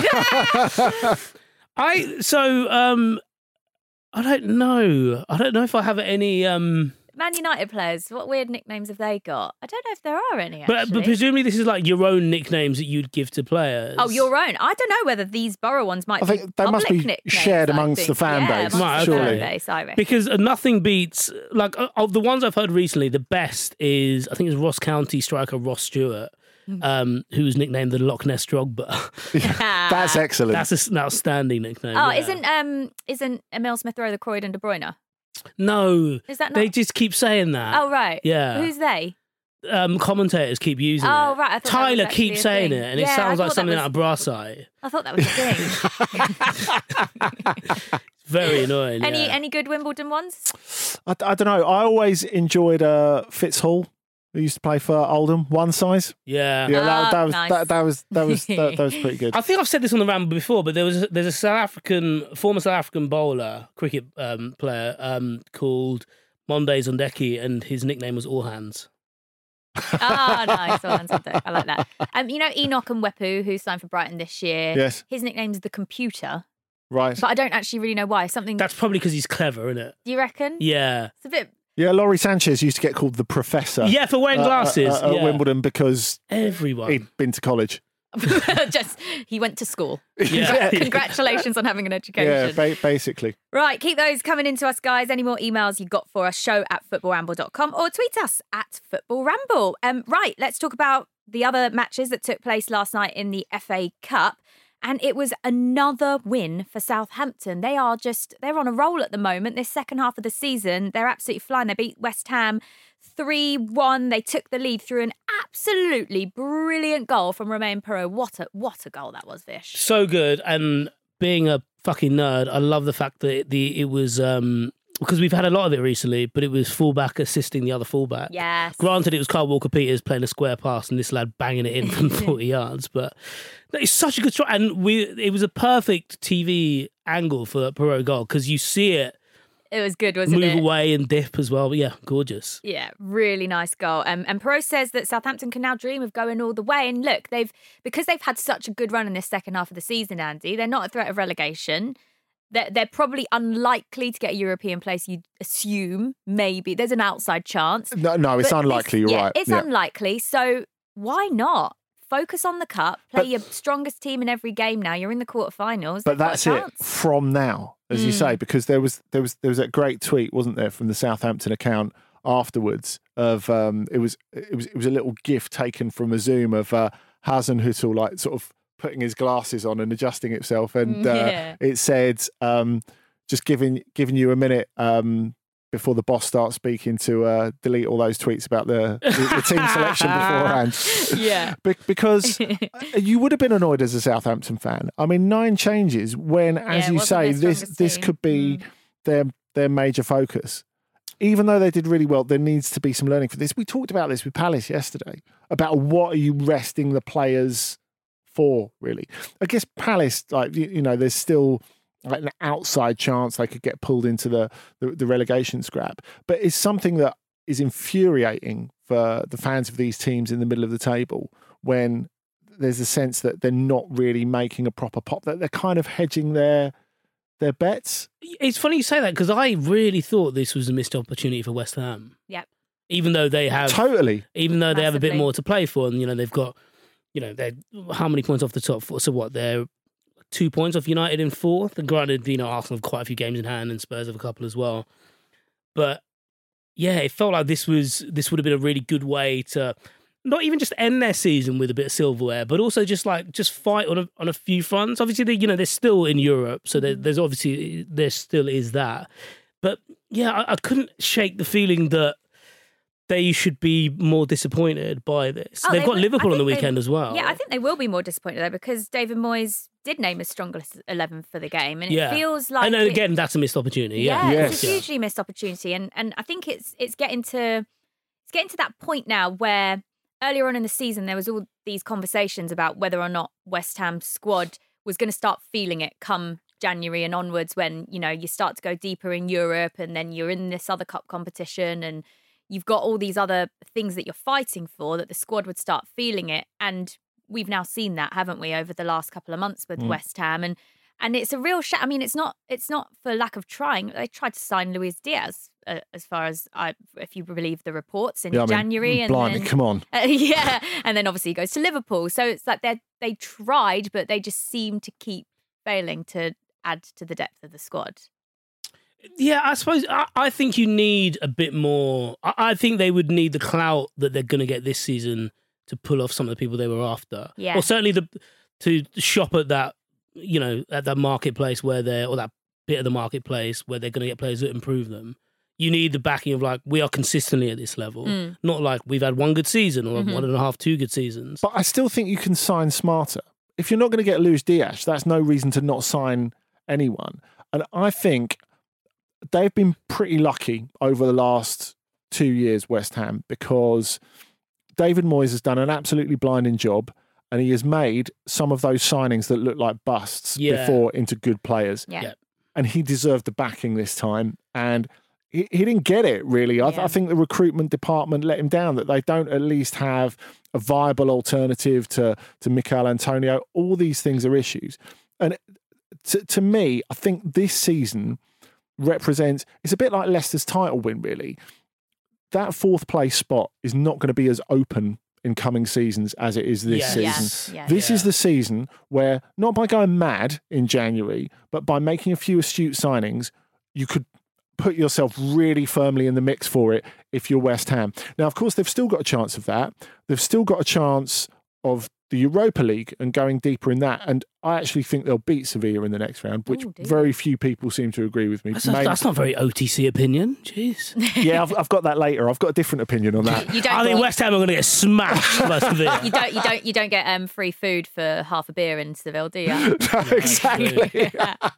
said I, so, um, I don't know. I don't know if I have any... Um, Man United players, what weird nicknames have they got? I don't know if there are any, but, actually. but presumably this is like your own nicknames that you'd give to players. Oh, your own. I don't know whether these Borough ones might I be think they must be public nicknames, shared I amongst think. the fan yeah, base, amongst Right, the okay. fan base, I reckon. Because nothing beats, like, of the ones I've heard recently, the best is, I think it's Ross County striker Ross Stewart. um, who was nicknamed the Loch Ness Drogba. That's excellent. That's an outstanding nickname. Oh, yeah. isn't um isn't Emil Smith-Rowe the Croydon De Bruyne? No. Is that not? They just keep saying that. Oh, right. Yeah. Who's they? Um, commentators keep using Oh, it. right. I thought that was Tyler actually keeps a saying thing. it, and Yeah, it I sounds like thought that something was- out of Brassite. I thought that was a thing. Very annoying. Any yeah. any good Wimbledon ones? I, I don't know. I always enjoyed uh, Fitzhall, who used to play for Oldham. One size. Yeah, yeah. That, Ah, that was nice. that, that was that was that, that was pretty good. I think I've said this on the ramble before, but there was a, there's a South African former South African bowler, cricket um, player um, called Mondays Ondeki, and his nickname was All Hands. Ah, nice. All hands on deck. I like that. Um, you know Enoch and Wepu, who signed for Brighton this year. Yes. His nickname's the Computer, Right. but I don't actually really know why. Something. That's probably because he's clever, isn't it? Do you reckon? Yeah. It's a bit. Yeah, Laurie Sanchez used to get called the Professor. Yeah, for wearing uh, glasses, uh, uh, at yeah. Wimbledon because everyone he'd been to college. Just he went to school. Yeah. Congratulations on having an education. Yeah, ba- basically. Right, keep those coming into us, guys. Any more emails you got for us, show at football ramble dot com or tweet us at football ramble. Um, right, let's talk about the other matches that took place last night in the F A Cup. And it was another win for Southampton. They are just, they're on a roll at the moment. This second half of the season, they're absolutely flying. They beat West Ham three one. They took the lead through an absolutely brilliant goal from Romain Perraud. What a, what a goal that was, Vish. So good. And being a fucking nerd, I love the fact that the it was um because we've had a lot of it recently, but it was fullback assisting the other fullback. Yes. Granted, it was Kyle Walker-Peters playing a square pass and this lad banging it in from forty yards, but it's such a good shot. And we it was a perfect T V angle for that Perraud goal because you see it It was good, wasn't move it? away and dip as well. But yeah, gorgeous. Yeah, really nice goal. Um, and Perraud says that Southampton can now dream of going all the way. And look, they've because they've had such a good run in this second half of the season, Andy, they're not a threat of relegation. They're, they're probably unlikely to get a European place, you'd assume, maybe. There's an outside chance. No, no, it's But unlikely. this- You're yeah, right. It's Yeah. unlikely. So why not? Focus on the cup, play But- your strongest team in every game now. You're in the quarterfinals. But They've got a that's it chance. from now, as you Mm. say, because there was there was there was that great tweet, wasn't there, from the Southampton account afterwards of um it was it was it was a little gif taken from a Zoom of uh, Hasenhüttl like sort of putting his glasses on and adjusting himself, and uh, Yeah. it said um just giving giving you a minute um before the boss starts speaking to uh, delete all those tweets about the, the, the team selection beforehand. Yeah. Be- because you would have been annoyed as a Southampton fan. I mean, nine changes when, as it you wasn't say, their this strongest this team. could be their their major focus. Even though they did really well, there needs to be some learning for this. We talked about this with Palace yesterday about what are you resting the players for, really. I guess Palace, like you, you know, there's still like an outside chance they could get pulled into the, the, the relegation scrap. But it's something that is infuriating for the fans of these teams in the middle of the table when there's a sense that they're not really making a proper pop, that they're kind of hedging their their bets. It's funny you say that because I really thought this was a missed opportunity for West Ham. Yep. Even though they have Totally. even though they have a bit Massively. more to play for, and you know they've got, you know, they're how many points off the top four? So what? They're two points off United in fourth. And granted, you know, Arsenal have quite a few games in hand, and Spurs have a couple as well. But yeah, it felt like this was this would have been a really good way to not even just end their season with a bit of silverware, but also just like just fight on a on a few fronts. Obviously, they, you know, they're still in Europe, so there, there's obviously there still is that. But yeah, I, I couldn't shake the feeling that they should be more disappointed by this. Oh, They've they got will- Liverpool I on the think they- weekend as well. Yeah, I think they will be more disappointed though because David Moyes did name his strongest eleven for the game, and Yeah. it feels like and then it- again, that's a missed opportunity. yeah, Yeah, it's a hugely missed opportunity, and and I think it's it's getting to it's getting to that point now where earlier on in the season there was all these conversations about whether or not West Ham's squad was going to start feeling it come January and onwards when you know you start to go deeper in Europe, and then you're in this other cup competition and you've got all these other things that you're fighting for, that the squad would start feeling it. And we've now seen that, haven't we, over the last couple of months with Mm. West Ham. And and it's a real sh- I mean, it's not it's not for lack of trying. They tried to sign Luis Diaz, uh, as far as I, if you believe the reports, in Yeah, I mean, January. and blimey, then, come on. Uh, yeah, and then obviously he goes to Liverpool. So it's like they they tried, but they just seem to keep failing to add to the depth of the squad. Yeah, I suppose I, I think you need a bit more. I, I think they would need the clout that they're going to get this season to pull off some of the people they were after. Yeah. Or certainly the to shop at that, you know, at that marketplace where they're, or that bit of the marketplace where they're going to get players that improve them. You need the backing of like, we are consistently at this level. Mm. Not like we've had one good season or Mhm. one and a half, two good seasons. But I still think you can sign smarter. If you're not going to get Luis Diaz, that's no reason to not sign anyone. And I think they've been pretty lucky over the last two years, West Ham, because David Moyes has done an absolutely blinding job and he has made some of those signings that look like busts Yeah. before into good players. Yeah. Yeah. And he deserved the backing this time. And he, he didn't get it, really. I, Yeah. I think the recruitment department let him down, that they don't at least have a viable alternative to, to Mikel Antonio. All these things are issues. And to, to me, I think this season represents, it's a bit like Leicester's title win, really. That fourth place spot is not going to be as open in coming seasons as it is this Yes. season. Yes. Yeah. This Yeah. is the season where, not by going mad in January, but by making a few astute signings, you could put yourself really firmly in the mix for it if you're West Ham. Now, of course, they've still got a chance of that. They've still got a chance of the Europa League and going deeper in that. And I actually think they'll beat Sevilla in the next round, which Ooh, dear. very few people seem to agree with me. That's, Maybe- that's not very O T C opinion. Jeez. yeah, I've, I've got that later. I've got a different opinion on that. You don't I think get- West Ham are going to get smashed by Sevilla. You don't, you don't, you don't get um, free food for half a beer in Seville, do you? Exactly.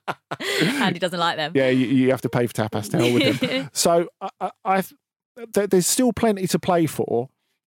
Andy doesn't like them. Yeah, you, you have to pay for tapas to hell with them. So I, I, I've, there- there's still plenty to play for,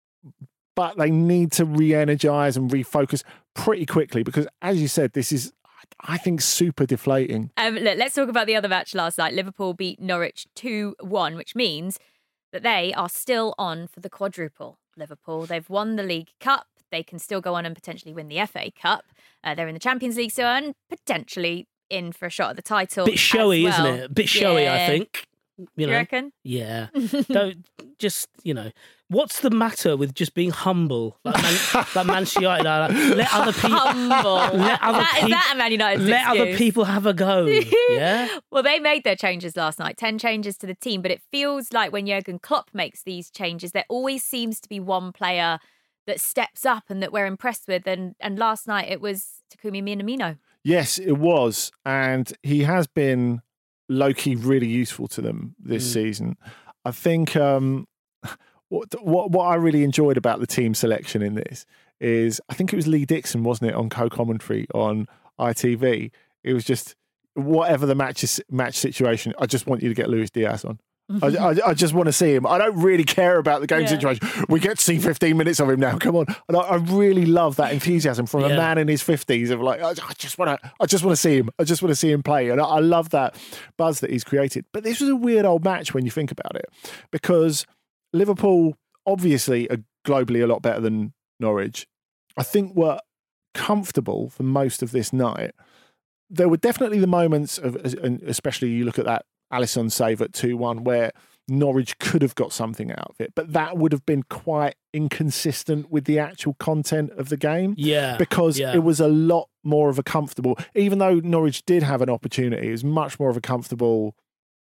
but they need to re-energise and refocus pretty quickly because, as you said, this is, I think, super deflating. Um, look, let's talk about the other match last night. Liverpool beat Norwich two one, which means that they are still on for the quadruple. Liverpool, they've won the League Cup. They can still go on and potentially win the F A Cup. Uh, they're in the Champions League, so and potentially in for a shot at the title. Bit showy, as well. isn't it? A bit showy, Yeah. I think. You You know? reckon? Yeah. Don't just, you know, what's the matter with just being humble? Like Man, like Manchester United are like, let other people Humble. Let other That- is peop- that a Man United let other excuse? people have a go. Yeah. Well, they made their changes last night, ten changes to the team, but it feels like when Jurgen Klopp makes these changes, there always seems to be one player that steps up and that we're impressed with. And, and last night it was Takumi Minamino. Yes, it was. And he has been low-key really useful to them this Mm. season. I think um, what, what what I really enjoyed about the team selection in this is, I think it was Lee Dixon, wasn't it, on co-commentary on I T V. It was just, whatever the match is, match situation, I just want you to get Luis Diaz on. I, I, I just want to see him. I don't really care about the game Yeah. situation. We get to see fifteen minutes of him now. Come on. And I, I really love that enthusiasm from a Yeah. man in his fifties of like, I, I just want to, I just want to see him. I just want to see him play. And I, I love that buzz that he's created. But this was a weird old match when you think about it, because Liverpool obviously are globally a lot better than Norwich. I think were comfortable for most of this night. There were definitely the moments of, and especially you look at that Alisson save at two one where Norwich could have got something out of it, but that would have been quite inconsistent with the actual content of the game. Yeah. Because yeah. it was a lot more of a comfortable, even though Norwich did have an opportunity, it was much more of a comfortable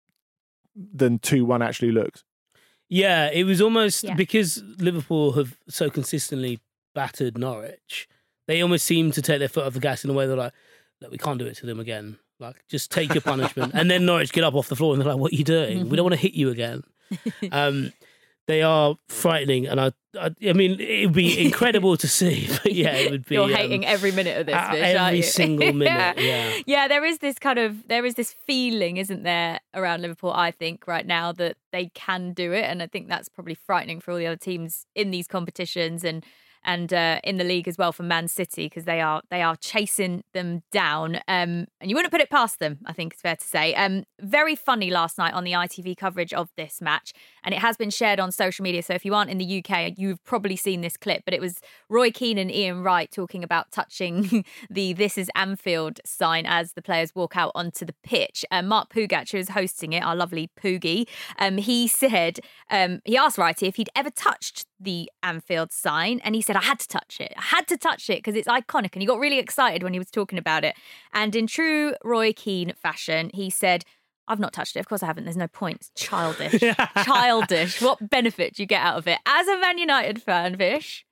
than two one actually looks. Yeah, it was almost Yeah. because Liverpool have so consistently battered Norwich, they almost seem to take their foot off the gas in a way they're like, look, we can't do it to them again. Like, just take your punishment. And then Norwich get up off the floor and they're like, what are you doing? We don't want to hit you again. Um, they are frightening. And I, I, I mean, it would be incredible to see. But yeah, it would be. You're um, hating every minute of this, uh, Vish, every aren't you? single minute, yeah. Yeah, there is this kind of, there is this feeling, isn't there, around Liverpool, I think, right now, that they can do it. And I think that's probably frightening for all the other teams in these competitions and and uh, in the league as well for Man City, because they are they are chasing them down. Um, and you wouldn't put it past them, I think it's fair to say. Um, very funny last night on the I T V coverage of this match, and it has been shared on social media. So if you aren't in the U K, you've probably seen this clip, but it was Roy Keane and Ian Wright talking about touching the "This is Anfield" sign as the players walk out onto the pitch. Uh, Mark Pugac, who is hosting it, our lovely Poogie, um, he said, um, he asked Wrighty if he'd ever touched the Anfield sign, and he said, I had to touch it. I had to touch it because it's iconic. And he got really excited when he was talking about it. And in true Roy Keane fashion, he said, I've not touched it. Of course I haven't. There's no point. It's childish. Childish. What benefit do you get out of it? As a Man United fan, Vish,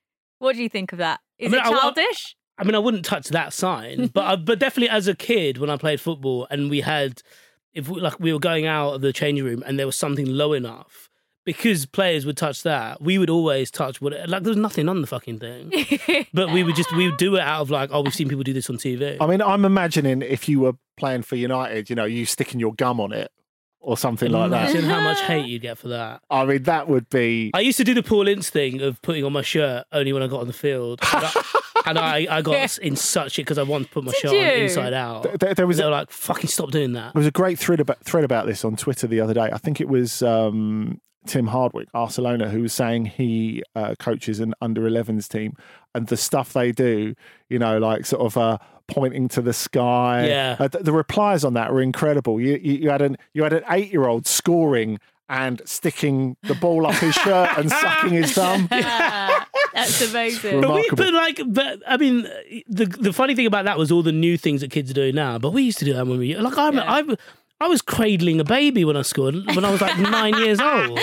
What do you think of that? Is I mean, it I- I- childish? I mean, I wouldn't touch that sign, but I, but definitely as a kid when I played football and we had, if we, like we were going out of the changing room and there was something low enough, because players would touch that, we would always touch what like there was nothing on the fucking thing, but we would just we would do it out of like, oh, we've seen people do this on T V. I mean, I'm imagining if you were playing for United, you know, you sticking your gum on it or something like that. Imagine how much hate you'd get for that. I mean, that would be. I used to do the Paul Ince thing of putting on my shirt only when I got on the field. And I, and I, I got in such shit because I wanted to put my Did shirt you? on inside out. There- there- there was they a- were like, fucking stop doing that. There was a great thread about thread about this on Twitter the other day. I think it was um, Tim Hardwick, Barcelona, who was saying he uh, coaches an under elevens team, and the stuff they do, you know, like sort of uh, pointing to the sky. Yeah. Uh, th- the replies on that were incredible. You, you, you had an you had an eight year old scoring and sticking the ball up his shirt and sucking his thumb. That's amazing. But, we, Remarkable. but like, but I mean, the the funny thing about that was all the new things that kids are doing now. But we used to do that when we like. I I, I was cradling a baby when I scored when I was like nine years old.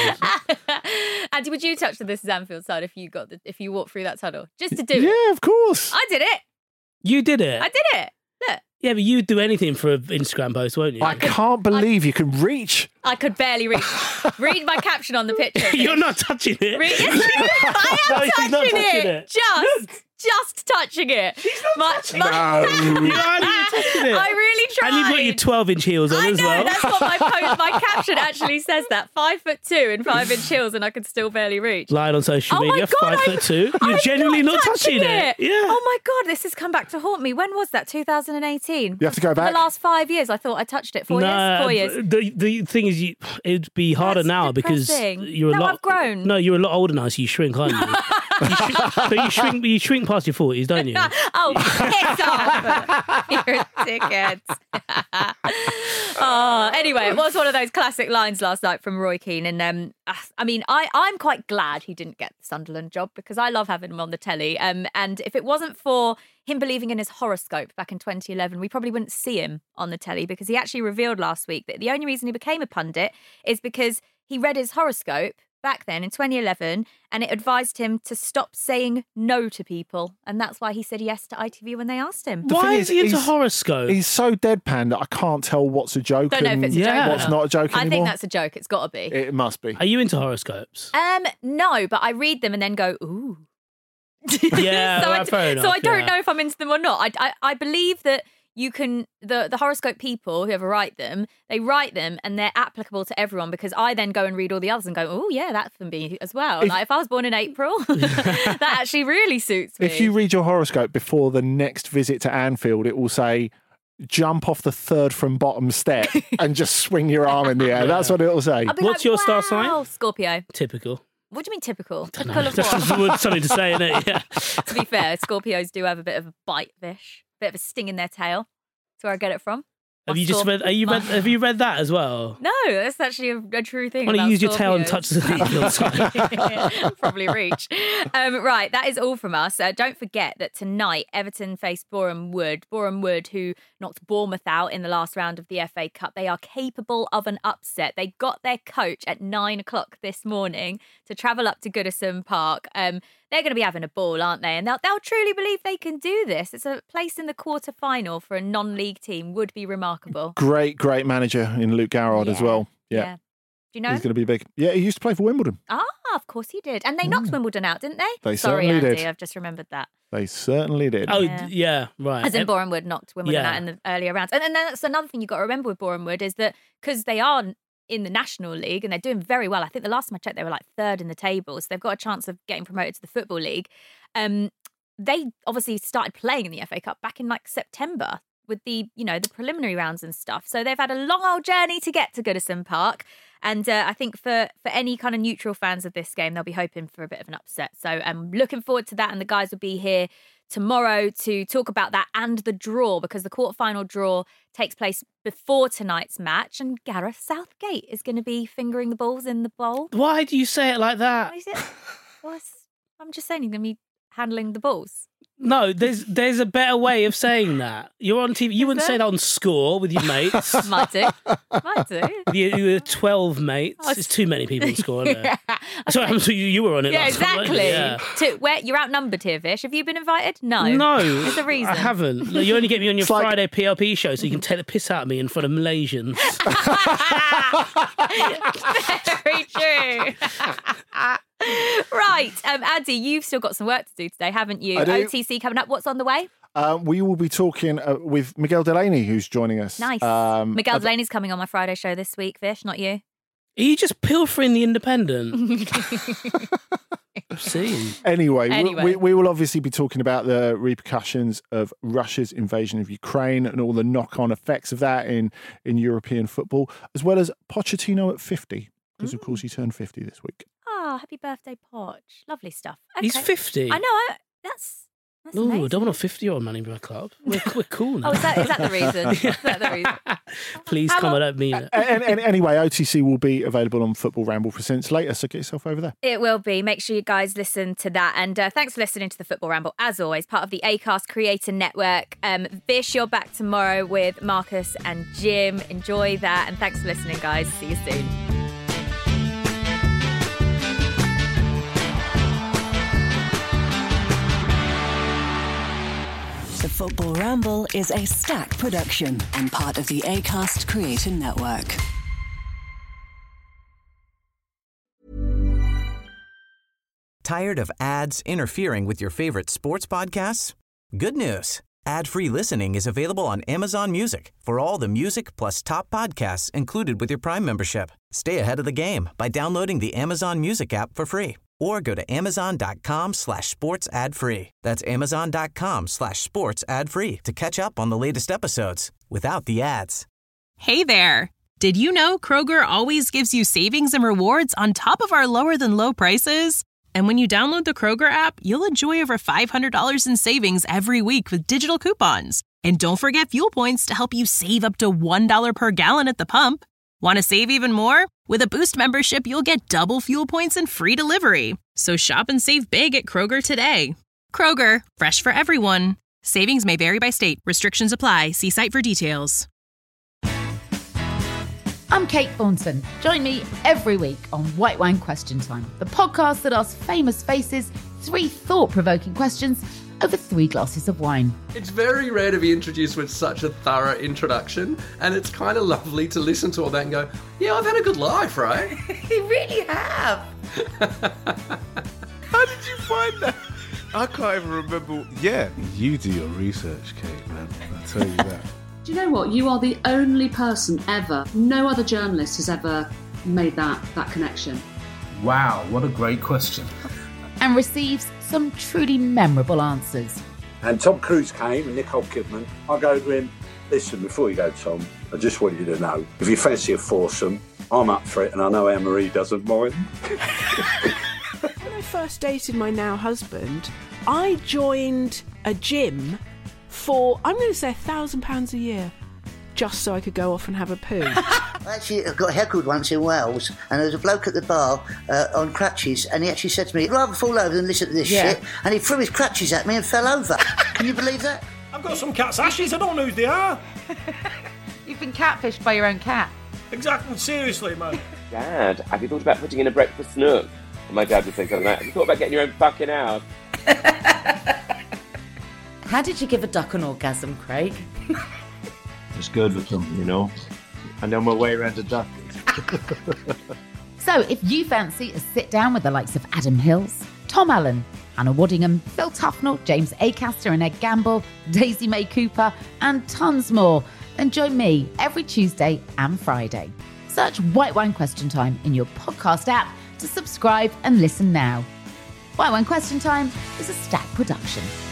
Andy, would you touch the This Is Anfield side if you got the, if you walked through that tunnel just to do it? Yeah, of course. I did it. You did it. I did it. Look, Yeah, but you'd do anything for an Instagram post, won't you? I can't believe you can reach. I could barely reach. Read my caption on the picture. You're not touching it. Read, yes, you- I am No, she's touching, not touching it. it. Just, just touching it. She's not touching No. You aren't even touching it. I really tried. And you've got your twelve inch heels on I as know, well. that's what my post, my caption actually says that. Five foot two and five inch heels and I could still barely reach. Lying on social Oh my media, God, five I'm- foot two. You're I'm genuinely not, touching touching it. Yeah. Oh my God, this has come back to haunt me. When was that? two thousand eighteen? You have to go For back. the last five years, I thought I touched it. Four No, years? Four years. The the thing is, you, it'd be harder now because depressing. you're a No, lot. I've grown. No, you're a lot older now, so you shrink, aren't you? you shrink, but you shrink. You shrink past your forties, don't you? Oh, piss off. You're a dickhead. Oh, anyway, it was one of those classic lines last night from Roy Keane. And um, I mean, I, I'm quite glad he didn't get the Sunderland job because I love having him on the telly. Um, and if it wasn't for him believing in his horoscope back in twenty eleven, we probably wouldn't see him on the telly because he actually revealed last week that the only reason he became a pundit is because he read his horoscope back then in twenty eleven and it advised him to stop saying no to people. And that's why he said yes to I T V when they asked him. The thing is, he's- horoscope? He's so deadpan that I can't tell what's a joke Don't know if and it's a joke or what's not a joke I anymore. think that's a joke. It's got to be. It must be. Are you into horoscopes? Um, no, but I read them and then go, ooh. Yeah, so, well, I, fair so I enough, don't yeah. know if I'm into them or not. I, I, I believe that you can, the, the horoscope people, whoever write them, they write them and they're applicable to everyone because I then go and read all the others and go, oh, yeah, that can be as well. If- like if I was born in April, that actually really suits me. If you read your horoscope before the next visit to Anfield, it will say, jump off the third from bottom step and just swing your arm in the air. That's what it will say. I'll be What's like, your star wow, sign? Scorpio. Typical. What do you mean typical? Typical of That's what? just word- something to say, isn't it? Yeah. To be fair, Scorpios do have a bit of a bite, Vish. Bit of a sting in their tail. That's where I get it from. Have My you just Scorp- read? Are you my- read? Have you read that as well? No, that's actually a, a true thing. Why don't about you use your tail and Scorpios. touch the Yeah, probably reach. Um, right, that is all from us. Uh, don't forget that tonight Everton face Boreham Wood. Boreham Wood, who knocked Bournemouth out in the last round of the F A Cup, they are capable of an upset. They got their coach at nine o'clock this morning to travel up to Goodison Park. Um, they're going to be having a ball, aren't they? And they'll, they'll truly believe they can do this. It's a place in the quarter final for a non-league team would be remarkable. Great, great manager in Luke Garrard as well. Yeah. Yeah. Do you know? He's him? going to be big. Yeah, he used to play for Wimbledon. Ah, of course he did. And they knocked Wimbledon out, didn't they? They Sorry, certainly Andy, did. I've just remembered that. They certainly did. Oh, Yeah. d- yeah, right. As in Em- Boreham Wood knocked Wimbledon Yeah. out in the earlier rounds. And then that's another thing you've got to remember with Boreham Wood is that because they are in the National League and they're doing very well. I think the last time I checked, they were like third in the table. So they've got a chance of getting promoted to the Football League. Um, they obviously started playing in the F A Cup back in like September with the, you know, the preliminary rounds and stuff. So they've had a long old journey to get to Goodison Park. And uh, I think for, for any kind of neutral fans of this game, they'll be hoping for a bit of an upset. So I'm looking forward to that. And the guys will be here tomorrow to talk about that and the draw, because the quarterfinal draw takes place before tonight's match. And Gareth Southgate is going to be fingering the balls in the bowl. Why do you say it like that? What is it? What's, I'm just saying he's going to be handling the balls. No, there's there's a better way of saying that. You're on T V. You wouldn't say that on Score with your mates. Might do. Might do. You, you were twelve mates. Oh, There's too many people on Score, isn't there? Yeah. Sorry, I'm sorry, you, you were on it Yeah, last time, weren't you? exactly. Yeah. To, where, you're outnumbered here, Vish. Have you been invited? No. No. There's a reason. I haven't. No, you only get me on your It's like- Friday P L P show so you can take the piss out of me in front of Malaysians. Very true. Right. Um, Andy, you've still got some work to do today, haven't you? I do. O T C coming up. What's on the way? Uh, we will be talking uh, with Miguel Delaney, who's joining us. Nice. Um, Miguel ab- Delaney's coming on my Friday show this week, Vish, not you. Are you just pilfering the Independent? See. Anyway, we- Anyway. We, we will obviously be talking about the repercussions of Russia's invasion of Ukraine and all the knock-on effects of that in, in European football, as well as Pochettino at fifty, because, of course, he turned fifty this week. Oh, happy birthday, Poch. Lovely stuff. He's Okay. fifty? I know. I, that's that's Ooh, amazing. I don't want a fifty-year-old man in my club. We're, we're cool now. Oh, is that, is that the reason? Is that the reason? Please How come, I long- don't mean it. and, and anyway, O T C will be available on Football Ramble Presents later, so get yourself over there. It will be. Make sure you guys listen to that. And uh, thanks for listening to the Football Ramble, as always, part of the Acast Creator Network. Um, Vish, you're back tomorrow with Marcus and Jim. Enjoy that. And thanks for listening, guys. See you soon. The Football Ramble is a Stack production and part of the Acast Creator Network. Tired of ads interfering with your favorite sports podcasts? Good news. Ad-free listening is available on Amazon Music for all the music plus top podcasts included with your Prime membership. Stay ahead of the game by downloading the Amazon Music app for free or go to amazon.com slash sports ad free. That's amazon.com slash sports ad free to catch up on the latest episodes without the ads. Hey there! Did you know Kroger always gives you savings and rewards on top of our lower than low prices? And when you download the Kroger app, you'll enjoy over five hundred dollars in savings every week with digital coupons. And don't forget fuel points to help you save up to one dollar per gallon at the pump. Want to save even more? With a Boost membership, you'll get double fuel points and free delivery. So shop and save big at Kroger today. Kroger, fresh for everyone. Savings may vary by state. Restrictions apply. See site for details. I'm Kate Thornton. Join me every week on White Wine Question Time, the podcast that asks famous faces three thought-provoking questions over three glasses of wine. It's very rare to be introduced with such a thorough introduction, and it's kind of lovely to listen to all that and go, yeah, I've had a good life, right? You really have. How did you find that? I can't even remember. Yeah, you do your research, Kate, man. I tell you that. Do you know what? You are the only person ever, no other journalist has ever made that, that connection. Wow, what a great question. And receives some truly memorable answers. And Tom Cruise came and Nicole Kidman. I go to him, listen, before you go, Tom, I just want you to know, if you fancy a foursome, I'm up for it and I know Anne-Marie doesn't mind. When I first dated my now husband, I joined a gym for, I'm going to say, a thousand pounds a year, just so I could go off and have a poo. I actually got heckled once in Wales, and there was a bloke at the bar uh, on crutches, and he actually said to me, I'd rather fall over than listen to this Yeah. shit, and he threw his crutches at me and fell over. Can you believe that? I've got some cat's ashes, I don't know who they are. You've been catfished by your own cat. Exactly, seriously, man. Dad, have you thought about putting in a breakfast nook? And my dad would say something like, have you thought about getting your own fucking house? How did you give a duck an orgasm, Craig? It's good with them, you know. And then we'll way around the duck. So if you fancy a sit down with the likes of Adam Hills, Tom Allen, Hannah Waddingham, Phil Tufnell, James Acaster and Ed Gamble, Daisy May Cooper, and tons more, then join me every Tuesday and Friday. Search White Wine Question Time in your podcast app to subscribe and listen now. White Wine Question Time is a Stack production.